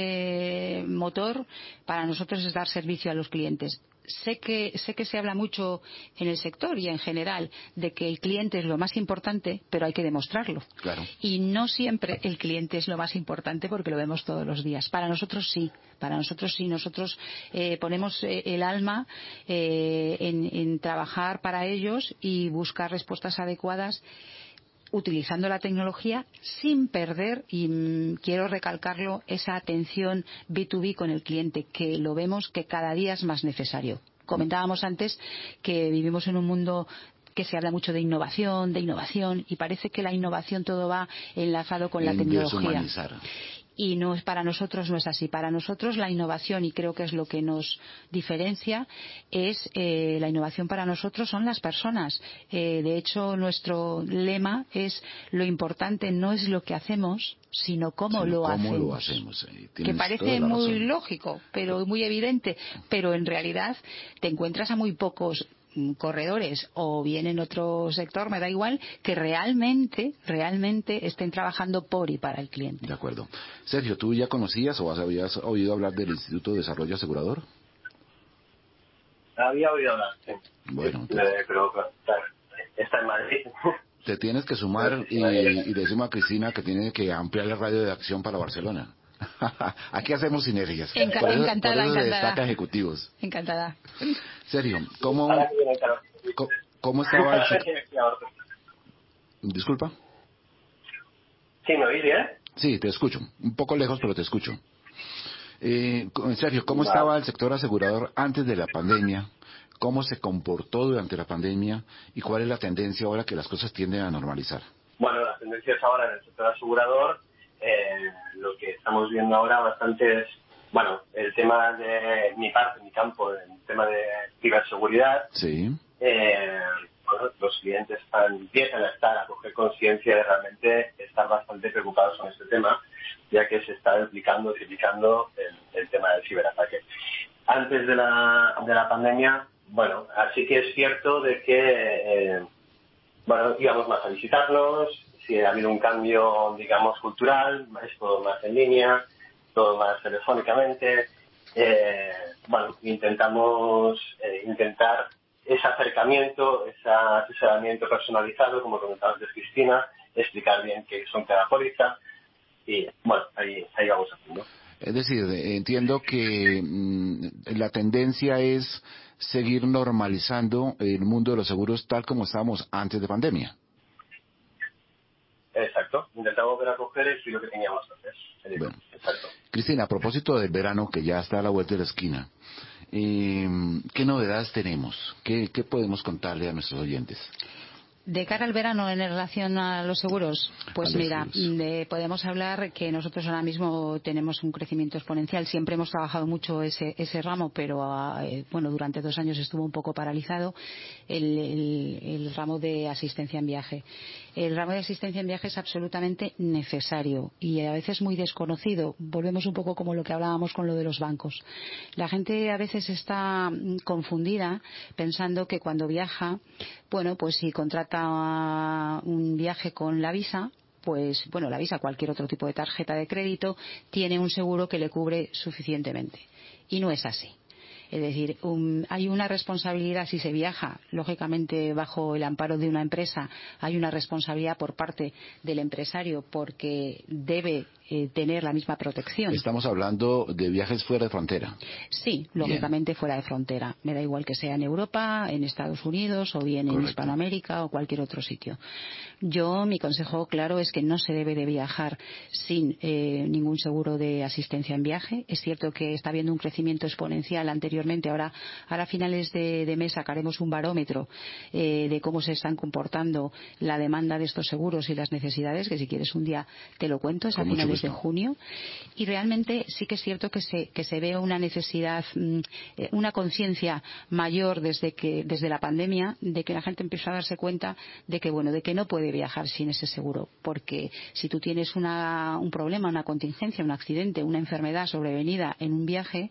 eh, motor para nosotros es dar servicio a los clientes. Sé que, sé que se habla mucho en el sector y en general de que el cliente es lo más importante, pero hay que demostrarlo. Claro. Y no siempre el cliente es lo más importante porque lo vemos todos los días. Para nosotros sí, para nosotros sí. Nosotros eh, ponemos eh, el alma eh, en, en trabajar para ellos y buscar respuestas adecuadas utilizando la tecnología sin perder, y mmm, quiero recalcarlo, esa atención B dos B con el cliente, que lo vemos que cada día es más necesario. Comentábamos antes que vivimos en un mundo que se habla mucho de innovación, de innovación, y parece que la innovación todo va enlazado con en la tecnología. Deshumanizar. Y no es, para nosotros no es así. Para nosotros la innovación, y creo que es lo que nos diferencia, es eh, la innovación para nosotros son las personas. Eh, de hecho, nuestro lema es: lo importante no es lo que hacemos, sino cómo, sino lo, cómo hacemos. lo hacemos. Eh, que parece muy lógico, pero muy evidente. Pero en realidad te encuentras a muy pocos corredores, o bien en otro sector, me da igual, que realmente realmente estén trabajando por y para el cliente. De acuerdo. Sergio, ¿tú ya conocías o habías oído hablar del Instituto de Desarrollo Asegurador? Había oído hablar, sí. Bueno, te... pero claro, está en Madrid. Te tienes que sumar y, y decimos a Cristina que tiene que ampliar el radio de acción para Barcelona. Aquí hacemos sinergias. Enca por eso, encantada, por eso encantada. se destaca ejecutivos. Encantada. Sergio, ¿cómo, ¿cómo, cómo estaba el... Disculpa. Sí, ¿me oís bien? Sí, te escucho. Un poco lejos, pero te escucho. Eh, Sergio, ¿cómo vale. estaba el sector asegurador antes de la pandemia? ¿Cómo se comportó durante la pandemia? ¿Y cuál es la tendencia ahora que las cosas tienden a normalizar? Bueno, las tendencias ahora en el sector asegurador, eh, lo que estamos viendo ahora bastante es, bueno, el tema de mi parte, mi campo, el tema de ciberseguridad. Sí. Eh, bueno, los clientes están, empiezan a estar, a coger conciencia de realmente estar bastante preocupados con este tema, ya que se está duplicando, triplicando el, el tema del ciberataque. Antes de la, de la pandemia, bueno, así que es cierto de que, eh, bueno, íbamos más a visitarnos, si ha habido un cambio, digamos, cultural, es todo más en línea, todo más telefónicamente. Eh, bueno, intentamos eh, intentar ese acercamiento, ese asesoramiento personalizado, como comentaba antes Cristina, explicar bien qué son cada póliza, y bueno, ahí, ahí vamos haciendo. Es decir, entiendo que mmm, la tendencia es seguir normalizando el mundo de los seguros tal como estábamos antes de pandemia. Exacto, intentamos volver a coger el filo que teníamos antes. Bueno. Exacto. Cristina, a propósito del verano que ya está a la vuelta de la esquina, eh, ¿qué novedades tenemos? ¿Qué, ¿Qué podemos contarle a nuestros oyentes? De cara al verano en relación a los seguros, pues mira, de, podemos hablar que nosotros ahora mismo tenemos un crecimiento exponencial. Siempre hemos trabajado mucho ese, ese ramo, pero eh, bueno, durante dos años estuvo un poco paralizado el, el, el ramo de asistencia en viaje. El ramo de asistencia en viaje es absolutamente necesario y a veces muy desconocido. Volvemos un poco como lo que hablábamos con lo de los bancos. La gente a veces está confundida pensando que cuando viaja, bueno, pues si contrata un viaje con la Visa, pues bueno, la Visa, cualquier otro tipo de tarjeta de crédito, tiene un seguro que le cubre suficientemente. Y no es así. Es decir, um, hay una responsabilidad si se viaja, lógicamente bajo el amparo de una empresa, hay una responsabilidad por parte del empresario porque debe eh, tener la misma protección. Estamos hablando de viajes fuera de frontera. Sí, lógicamente bien. Fuera de frontera. Me da igual que sea en Europa, en Estados Unidos o bien Correcto. En Hispanoamérica o cualquier otro sitio. Yo, mi consejo claro es que no se debe de viajar sin eh, ningún seguro de asistencia en viaje. Es cierto que está habiendo un crecimiento exponencial anteriormente. Ahora, ahora a finales de, de mes sacaremos un barómetro eh, de cómo se están comportando la demanda de estos seguros y las necesidades, que si quieres un día te lo cuento, es a finales de junio. Y realmente sí que es cierto que se, que se ve una necesidad, una conciencia mayor desde que desde la pandemia, de que la gente empieza a darse cuenta de que bueno, de que no puede viajar sin ese seguro, porque si tú tienes una, un problema, una contingencia, un accidente, una enfermedad sobrevenida en un viaje,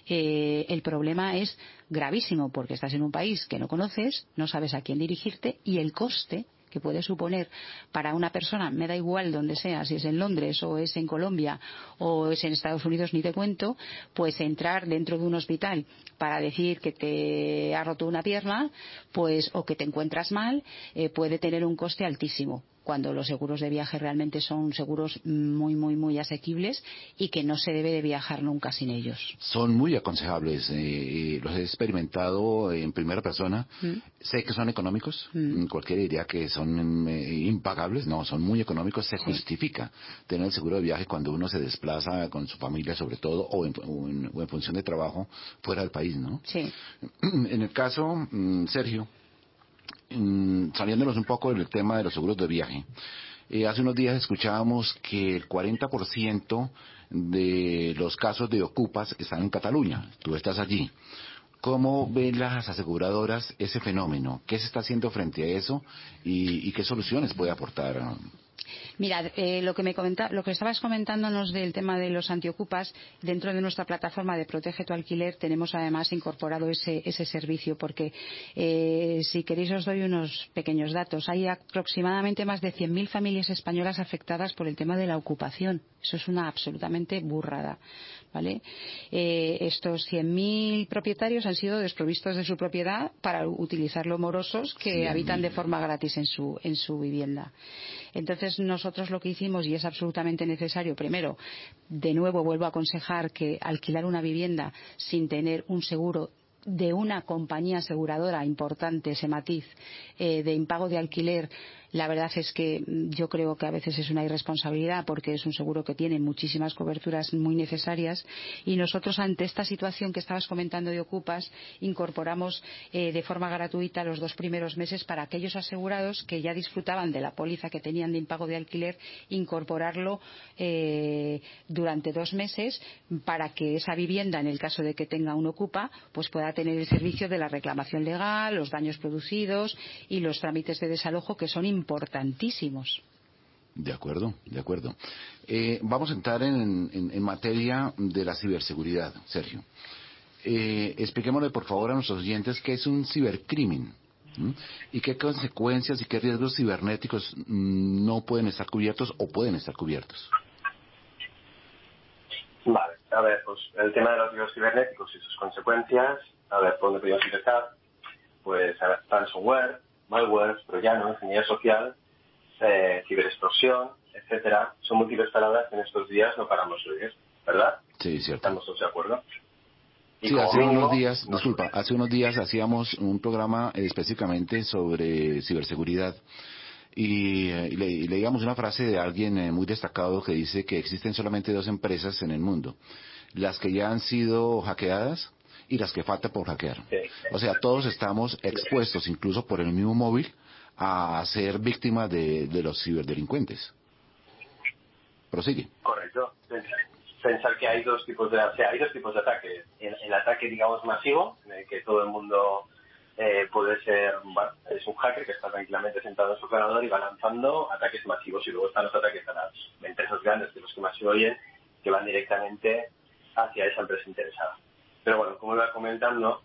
eh, el problema El problema es gravísimo porque estás en un país que no conoces, no sabes a quién dirigirte y el coste que puede suponer para una persona, me da igual donde sea, si es en Londres o es en Colombia o es en Estados Unidos, ni te cuento, pues entrar dentro de un hospital para decir que te ha roto una pierna, pues o que te encuentras mal, eh, puede tener un coste altísimo, cuando los seguros de viaje realmente son seguros muy, muy, muy asequibles y que no se debe de viajar nunca sin ellos. Son muy aconsejables, eh, los he experimentado en primera persona. ¿Mm? Sé que son económicos, ¿Mm? Cualquiera diría que son eh, impagables, no, son muy económicos, se sí. justifica tener el seguro de viaje cuando uno se desplaza con su familia sobre todo o en, o en, o en función de trabajo fuera del país, ¿no? Sí. En el caso, Sergio, saliéndonos un poco del tema de los seguros de viaje, eh, hace unos días escuchábamos que el cuarenta por ciento de los casos de ocupas están en Cataluña. Tú estás allí. ¿Cómo ven las aseguradoras ese fenómeno? ¿Qué se está haciendo frente a eso? ¿Y, y qué soluciones puede aportar? Mira, eh, lo que me comenta, lo que estabas comentándonos del tema de los antiocupas, dentro de nuestra plataforma de Protege tu Alquiler tenemos además incorporado ese, ese servicio, porque eh, si queréis os doy unos pequeños datos. Hay aproximadamente más de cien mil familias españolas afectadas por el tema de la ocupación. Eso es una absolutamente burrada, ¿vale? Eh, estos cien mil propietarios han sido desprovistos de su propiedad para utilizarlo morosos que sí, habitan de forma gratis en su, en su vivienda. Entonces nosotros lo que hicimos, y es absolutamente necesario, primero, de nuevo vuelvo a aconsejar que alquilar una vivienda sin tener un seguro de una compañía aseguradora importante, ese matiz eh, de impago de alquiler, la verdad es que yo creo que a veces es una irresponsabilidad porque es un seguro que tiene muchísimas coberturas muy necesarias y nosotros ante esta situación que estabas comentando de ocupas incorporamos eh, de forma gratuita los dos primeros meses para aquellos asegurados que ya disfrutaban de la póliza que tenían de impago de alquiler, incorporarlo eh, durante dos meses para que esa vivienda, en el caso de que tenga un ocupa, pues pueda tener el servicio de la reclamación legal, los daños producidos y los trámites de desalojo que son importantísimos. De acuerdo, de acuerdo. Eh, vamos a entrar en, en, en materia de la ciberseguridad, Sergio. Eh, expliquémosle por favor a nuestros oyentes qué es un cibercrimen, ¿sí? Y qué consecuencias y qué riesgos cibernéticos no pueden estar cubiertos o pueden estar cubiertos. Vale, a ver, pues el tema de los riesgos cibernéticos y sus consecuencias, a ver, ¿por dónde podemos empezar? Pues a ver, ransomware, malware, troyano, ingeniería social, eh, ciberextorsión, etcétera. Son múltiples palabras que en estos días no paramos de oír, ¿verdad? Sí, cierto. ¿Estamos todos de acuerdo? Y sí, hace mínimo, unos días, no, disculpa, hace unos días hacíamos un programa eh, específicamente sobre ciberseguridad y, eh, y, le, y leíamos una frase de alguien eh, muy destacado que dice que existen solamente dos empresas en el mundo, las que ya han sido hackeadas y las que falta por hackear. Sí. O sea, todos estamos expuestos, incluso por el mismo móvil, a ser víctimas de, de los ciberdelincuentes. Prosigue. Correcto. Pensar que hay dos tipos de, o sea, hay dos tipos de ataque. El, el ataque, digamos, masivo, en el que todo el mundo eh, puede ser, bueno, es un hacker que está tranquilamente sentado en su ordenador y va lanzando ataques masivos. Y luego están los ataques a las empresas grandes, que los que más se oyen, que van directamente hacia esa empresa interesada. Pero bueno, como iba comentando,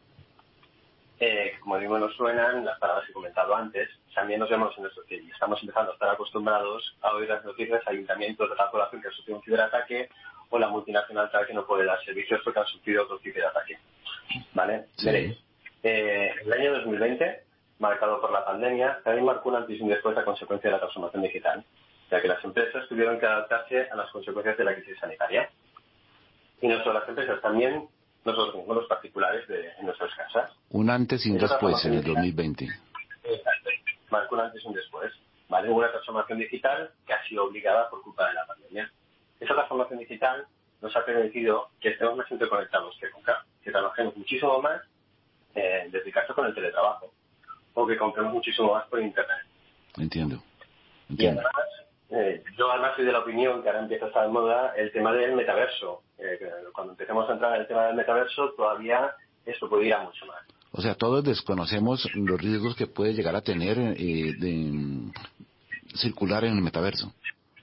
eh, como digo, nos suenan las palabras que he comentado antes. También nos vemos en esto, que estamos empezando a estar acostumbrados a oír las noticias, ayuntamientos de la población que han sufrido un ciberataque, o la multinacional tal que no puede dar servicios porque han sufrido otro ciberataque. ¿Vale? Sí. Veréis. Eh, el año dos mil veinte, marcado por la pandemia, también marcó un antes y un después a consecuencia de la transformación digital, ya que las empresas tuvieron que adaptarse a las consecuencias de la crisis sanitaria. Y no solo las empresas, también nosotros mismos, los particulares de, en nuestras casas. Un antes y un después en el dos mil veinte. Exacto. Marcó un antes y un después. ¿Vale? Hubo una transformación digital que ha sido obligada por culpa de la pandemia. Esa transformación digital nos ha permitido que estemos más interconectados que nunca, que trabajemos muchísimo más, eh, desde el caso con el teletrabajo, o que compremos muchísimo más por Internet. Entiendo. Entiendo. Y además, eh, yo además soy de la opinión que ahora empieza a estar en moda el tema del metaverso. Eh, cuando empecemos a entrar en el tema del metaverso, todavía esto puede ir a mucho más. O sea, todos desconocemos los riesgos que puede llegar a tener eh, de um, circular en el metaverso.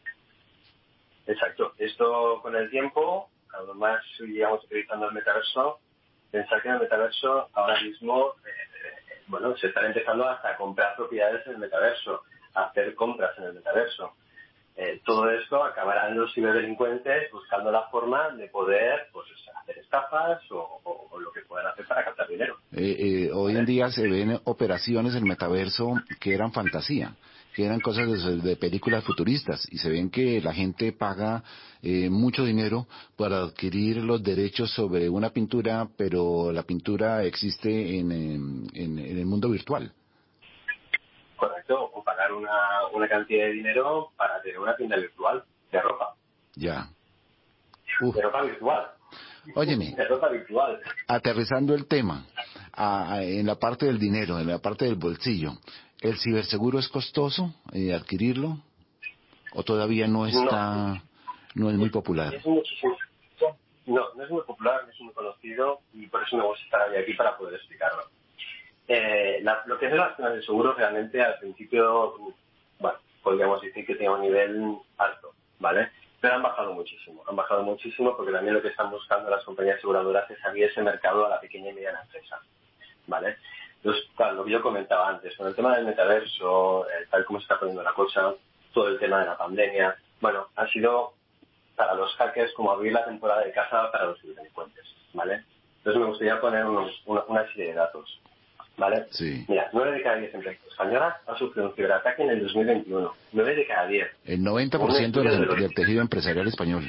Exacto. Esto con el tiempo, cuando más sigamos utilizando el metaverso, pensar que en el metaverso ahora mismo, eh, bueno, se están empezando hasta a comprar propiedades en el metaverso, a hacer compras en el metaverso. Eh, todo esto acabarán los ciberdelincuentes buscando la forma de poder, pues, hacer estafas o, o, o lo que puedan hacer para captar dinero. Eh, eh, hoy ¿Vale? en día se ven operaciones en el metaverso que eran fantasía, que eran cosas de, de películas futuristas, y se ven que la gente paga eh, mucho dinero para adquirir los derechos sobre una pintura, pero la pintura existe en, en, en, en el mundo virtual. Correcto, o pagar una, una cantidad de dinero para tener una tienda virtual de ropa. Ya. Uf. De ropa virtual. Óyeme, De ropa virtual. aterrizando el tema a, a, en la parte del dinero, en la parte del bolsillo, ¿el ciberseguro es costoso eh, adquirirlo? ¿O todavía no está, no, no es muy popular? Es muchísimo. No, no es muy popular, no es muy conocido, y por eso me gusta estar hoy aquí para poder explicarlo. Eh, la, lo que es las zonas de seguros realmente al principio, bueno, podríamos decir que tiene un nivel alto, ¿vale? Pero han bajado muchísimo, han bajado muchísimo porque también lo que están buscando las compañías aseguradoras es abrir ese mercado a la pequeña y mediana empresa, ¿vale? Entonces, claro, lo que yo comentaba antes, con el tema del metaverso, eh, tal como se está poniendo la cosa, todo el tema de la pandemia, bueno, ha sido para los hackers como abrir la temporada de caza para los delincuentes, ¿vale? Entonces me gustaría poner unos, una, una serie de datos. ¿Vale? Sí. Mira, nueve de cada diez empresas españolas han sufrido un ciberataque en el dos mil veintiuno. nueve de cada diez. El noventa por ciento de los, del tejido empresarial español.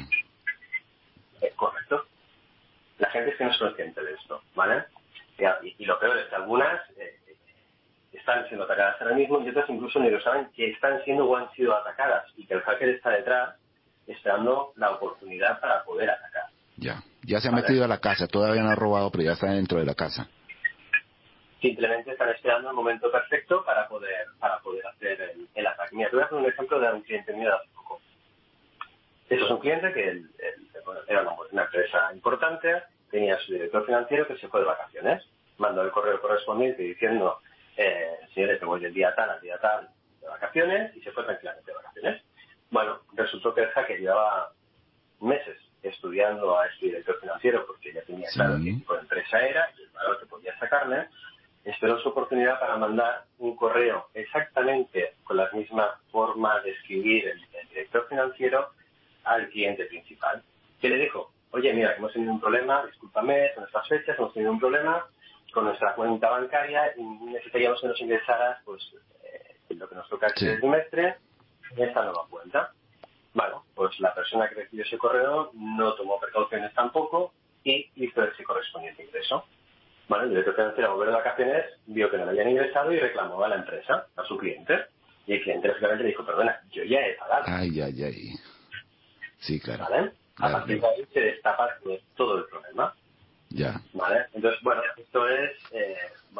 Eh, correcto. La gente es que no es consciente de esto, ¿vale? Y, y lo peor es que algunas eh, están siendo atacadas ahora mismo y otras incluso ni lo saben que están siendo o han sido atacadas y que el hacker está detrás esperando la oportunidad para poder atacar. Ya, ya se ha ¿Vale? metido a la casa, todavía no ha robado, pero ya está dentro de la casa. Simplemente están esperando el momento perfecto para poder para poder hacer el, el ataque. Mira, te voy a poner un ejemplo de un cliente mío de hace poco. Eso es un cliente que el, el, bueno, era una, una empresa importante, tenía su director financiero que se fue de vacaciones. Mandó el correo correspondiente diciendo, eh, señores, me voy del día tal al día tal de vacaciones, y se fue tranquilamente de vacaciones. Bueno, resultó que el hacker llevaba meses estudiando a este director financiero porque ya tenía claro Sí. qué tipo de empresa era y el valor que podía sacarle. Esperó su oportunidad para mandar un correo exactamente con la misma forma de escribir el, el director financiero al cliente principal, que le dijo, oye, mira, hemos tenido un problema, discúlpame, son estas fechas, hemos tenido un problema con nuestra cuenta bancaria y necesitaríamos que nos ingresaras pues eh, lo que nos toca este Sí. trimestre en esta nueva cuenta. Bueno, pues la persona que recibió ese correo no tomó precauciones tampoco y hizo ese correspondiente ingreso. Bueno, el director financiero, al volver de vacaciones, vio que no le habían ingresado y reclamó a la empresa, a su cliente. Y el cliente básicamente le dijo, perdona, yo ya he pagado. Ay, ay, ay. Sí, claro. ¿Vale? Claro, A partir claro. de ahí se destapa todo el problema. Ya. ¿Vale? Entonces, bueno, esto es, eh, bueno, en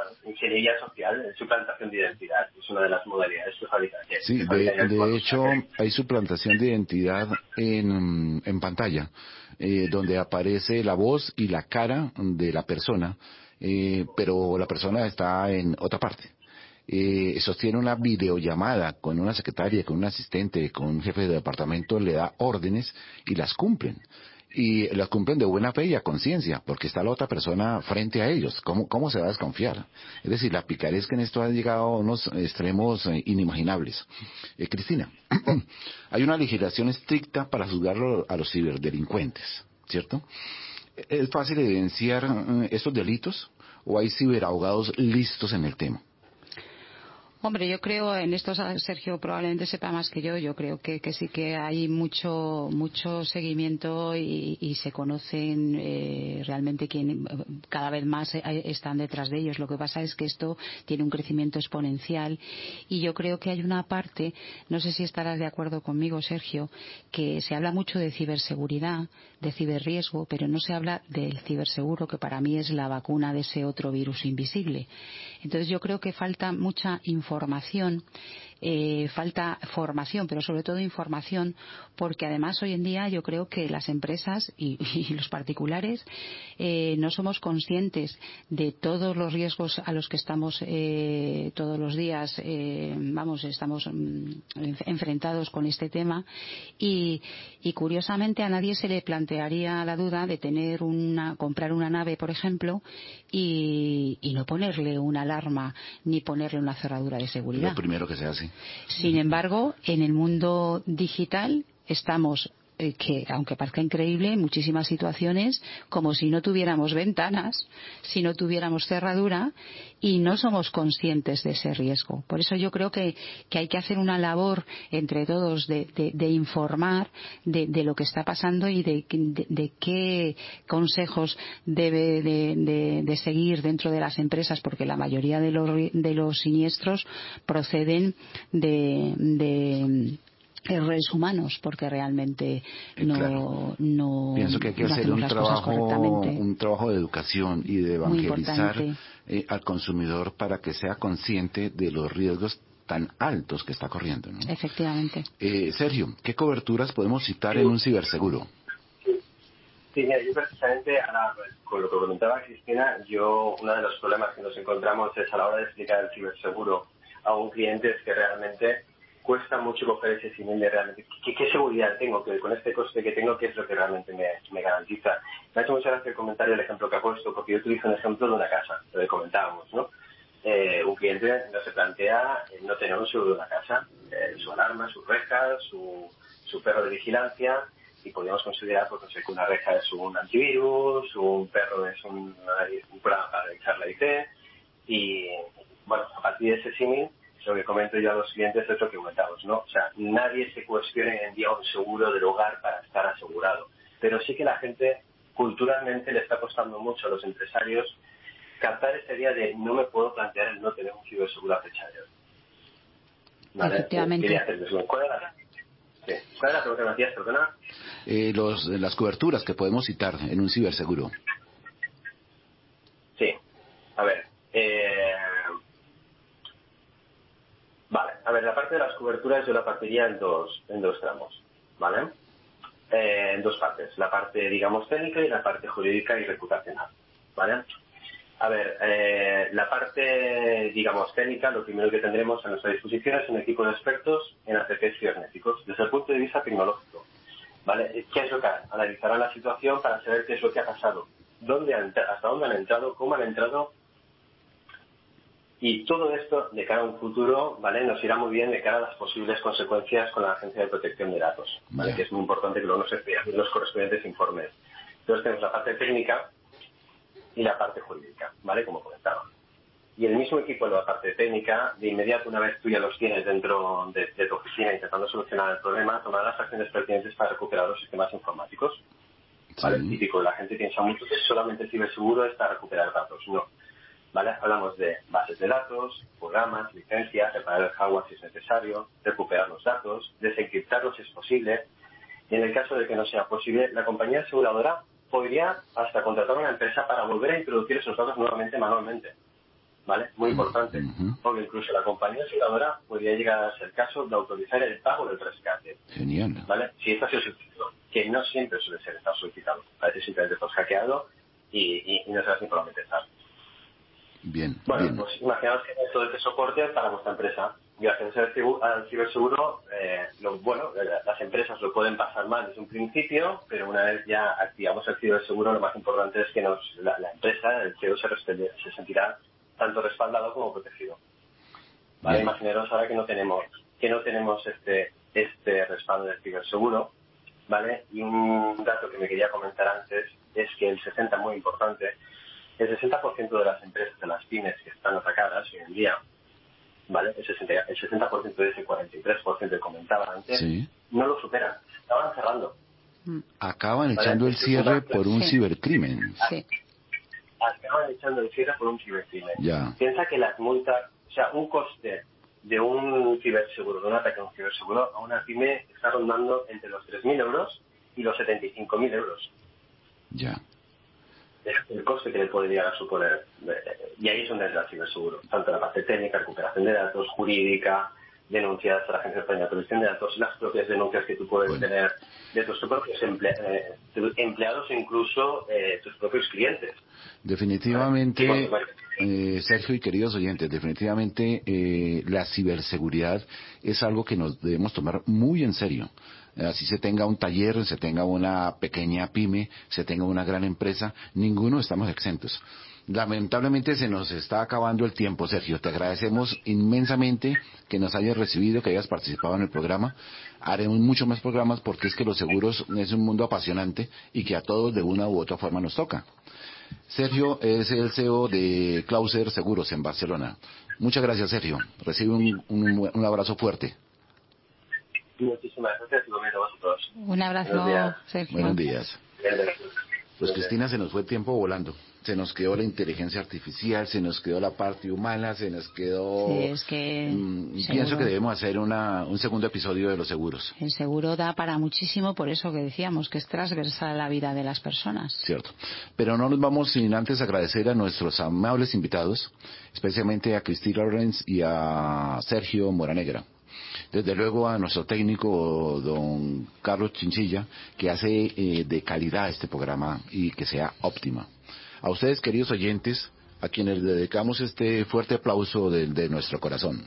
ingeniería social, suplantación de identidad. Es una de las modalidades que fabrica. Sí, de, de hecho hay suplantación de identidad en, en pantalla, eh, donde aparece la voz y la cara de la persona, eh, pero la persona está en otra parte. Eh, sostiene una videollamada con una secretaria, con un asistente, con un jefe de departamento, le da órdenes y las cumplen. Y las cumplen de buena fe y a conciencia, porque está la otra persona frente a ellos. ¿Cómo, cómo se va a desconfiar? Es decir, la picaresca en esto ha llegado a unos extremos eh, inimaginables. Eh, Cristina, hay una legislación estricta para juzgar a los ciberdelincuentes, ¿cierto? ¿Es fácil evidenciar eh, estos delitos o hay ciberabogados listos en el tema? Hombre, yo creo, en esto Sergio probablemente sepa más que yo, yo creo que, que sí que hay mucho mucho seguimiento y, y se conocen eh, realmente quién cada vez más están detrás de ellos. Lo que pasa es que esto tiene un crecimiento exponencial y yo creo que hay una parte, no sé si estarás de acuerdo conmigo, Sergio, que se habla mucho de ciberseguridad, de ciberriesgo, pero no se habla del ciberseguro, que para mí es la vacuna de ese otro virus invisible. Entonces yo creo que falta mucha información, eh, falta formación, pero sobre todo información, porque además hoy en día yo creo que las empresas y, y los particulares eh, no somos conscientes de todos los riesgos a los que estamos eh, todos los días, eh, vamos, estamos mm, enfrentados con este tema y, y curiosamente a nadie se le plantearía la duda de tener una, comprar una nave, por ejemplo, y, y no ponerle una alarma ni ponerle una cerradura de seguridad. Lo primero que se hace. Sin embargo, en el mundo digital estamos, eh, que aunque parezca increíble, en muchísimas situaciones como si no tuviéramos ventanas, si no tuviéramos cerradura y no somos conscientes de ese riesgo. Por eso yo creo que, que hay que hacer una labor entre todos de, de, de informar de, de lo que está pasando y de, de, de qué consejos debe de, de, de seguir dentro de las empresas, porque la mayoría de los, de los siniestros proceden de, de errores humanos, porque realmente no, claro. no pienso que hay que no hacer un trabajo un trabajo de educación y de evangelizar eh, al consumidor para que sea consciente de los riesgos tan altos que está corriendo, ¿no? Efectivamente. Eh, Sergio, ¿qué coberturas podemos citar en un ciberseguro? Sí, mira, yo precisamente, ahora, con lo que comentaba Cristina, yo uno de los problemas que nos encontramos es a la hora de explicar el ciberseguro a un cliente es que realmente cuesta mucho coger ese símil de realmente ¿qué, qué seguridad tengo, que con este coste que tengo, qué es lo que realmente me, me garantiza. Me ha hecho mucha gracia el comentario, el ejemplo que ha puesto, porque yo utilizo un ejemplo de una casa, lo que comentábamos, ¿no? Eh, un cliente no se plantea eh, no tener un seguro de una casa, eh, su alarma, sus rejas, su, su perro de vigilancia, y podríamos considerar, pues no sé, que una reja es un antivirus, un perro es un, un programa para revisar la I T, y bueno, a partir de ese símil, lo que comento yo a los clientes es lo que comentamos, ¿no? O sea, nadie se cuestiona hoy en día un seguro del hogar para estar asegurado, pero sí que la gente culturalmente le está costando mucho a los empresarios captar esa idea de no me puedo plantear el no tener un ciberseguro a fecha de hoy. ¿Vale? Efectivamente. Quería hacer eso. ¿Cuál es la, sí. ¿Cuál es la pregunta que me hacías, perdona? Eh, los, las coberturas que podemos citar en un ciberseguro. Sí. A ver. Eh... Vale. A ver, la parte de las coberturas yo la partiría en dos, en dos tramos. ¿Vale? Eh, en dos partes. La parte, digamos, técnica y la parte jurídica y reputacional. ¿Vale? A ver, eh, la parte, digamos, técnica, lo primero que tendremos a nuestra disposición es un equipo de expertos en A P Ps cibernéticos, desde el punto de vista tecnológico. ¿Vale? ¿Qué es lo que harán? Analizarán la situación para saber qué es lo que ha pasado, dónde han, hasta dónde han entrado, cómo han entrado, y todo esto de cara a un futuro, ¿vale? Nos irá muy bien de cara a las posibles consecuencias con la Agencia de Protección de Datos, ¿vale? Yeah. Que es muy importante que luego nos envíen los correspondientes informes. Entonces tenemos la parte técnica y la parte jurídica, ¿vale? Como comentaba. Y el mismo equipo de la parte técnica, de inmediato, una vez tú ya los tienes dentro de, de tu oficina intentando solucionar el problema, tomará las acciones pertinentes para recuperar los sistemas informáticos. ¿Vale? Sí. Típico, la gente piensa mucho que solamente el ciberseguro es para recuperar datos. No. ¿Vale? Hablamos de bases de datos, programas, licencias, reparar el hardware si es necesario, recuperar los datos, desencriptarlos si es posible. Y en el caso de que no sea posible, la compañía aseguradora podría hasta contratar a una empresa para volver a introducir esos datos nuevamente manualmente. ¿vale? Muy importante, Uh-huh. porque incluso la compañía aseguradora podría llegar a ser el caso de autorizar el pago del rescate. Genial. ¿Vale? Si esto ha sido solicitado, que no siempre suele ser estar solicitado. A veces simplemente estás hackeado y, y, y no sabes ni por dónde empezar. Bien, Bueno, bien. pues imaginaos que todo este soporte para vuestra empresa. Gracias al ciber- al ciberseguro, eh, lo, bueno, las empresas lo pueden pasar mal desde un principio, pero una vez ya activamos el ciberseguro, lo más importante es que nos, la, la empresa, el C E O, se, respete, se sentirá tanto respaldado como protegido. ¿Vale? Imaginaros ahora que no tenemos que no tenemos este este respaldo del ciberseguro, ¿vale? Y un dato que me quería comentar antes es que el sesenta, muy importante, el sesenta por ciento de las empresas, de las pymes que están atacadas hoy en día, ¿vale? El sesenta, el sesenta por ciento de ese cuarenta y tres por ciento que comentaba antes, Sí. no lo superan, se estaban cerrando. Acaban ¿Vale? echando el Este cierre es una- por un Sí. cibercrimen. Sí. Acaban echando el cierre por un cibercrimen. Ya. Piensa que las multas, o sea, un coste de un ciberseguro, de un ataque a un ciberseguro, a una pyme está rondando entre los tres mil euros y los setenta y cinco mil euros. Ya. Es el coste que le puede llegar a suponer. Y ahí es donde entra el ciberseguro. Tanto la parte técnica, recuperación de datos, jurídica, denuncias a la Agencia Española de Protección de Datos, las propias denuncias que tú puedes Bueno. tener de tus propios emple eh, empleados o incluso eh, tus propios clientes. Definitivamente, Vale. Sí, bueno, eh, Sergio y queridos oyentes, definitivamente eh, la ciberseguridad es algo que nos debemos tomar muy en serio. Eh, Así se tenga un taller, se tenga una pequeña pyme, se tenga una gran empresa, ninguno estamos exentos. Lamentablemente se nos está acabando el tiempo, Sergio. Te agradecemos inmensamente que nos hayas recibido, que hayas participado en el programa. Haremos muchos más programas porque es que los seguros es un mundo apasionante y que a todos de una u otra forma nos toca. Sergio es el C E O de Clauser Seguros en Barcelona. Muchas gracias, Sergio. Recibe un, un, un abrazo fuerte. muchísimas gracias y lo mismo a vosotros. Un abrazo, Buenos días. Sergio. Buenos días. Bien, bien. Pues Cristina, se nos fue el tiempo volando. Se nos quedó la inteligencia artificial, se nos quedó la parte humana, se nos quedó... Sí, es que Mm, seguro. pienso que debemos hacer una, un segundo episodio de los seguros. El seguro da para muchísimo, por eso que decíamos que es transversal a la vida de las personas. Cierto. Pero no nos vamos sin antes agradecer a nuestros amables invitados, especialmente a Cristina Lorenz y a Sergio Moranegra. Desde luego a nuestro técnico, don Carlos Chinchilla, que hace eh, de calidad este programa y que sea óptima. A ustedes, queridos oyentes, a quienes le dedicamos este fuerte aplauso de, de nuestro corazón.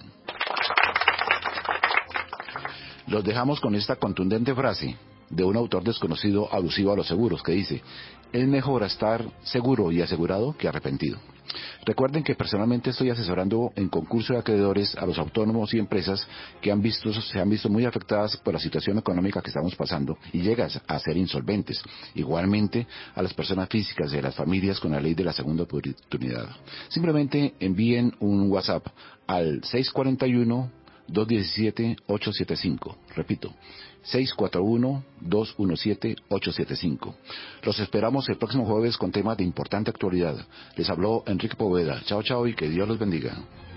Los dejamos con esta contundente frase de un autor desconocido alusivo a los seguros, que dice: es mejor estar seguro y asegurado que arrepentido. Recuerden que personalmente estoy asesorando en concurso de acreedores a los autónomos y empresas que han visto, se han visto muy afectadas por la situación económica que estamos pasando y llegan a ser insolventes. Igualmente a las personas físicas y a las familias con la ley de la segunda oportunidad. Simplemente envíen un WhatsApp al seis cuatro uno, dos uno siete, ocho siete cinco. Repito, seis cuatro uno, dos uno siete, ocho siete cinco. Los esperamos el próximo jueves con temas de importante actualidad. Les habló Enrique Poveda. Chao, chao y que Dios los bendiga.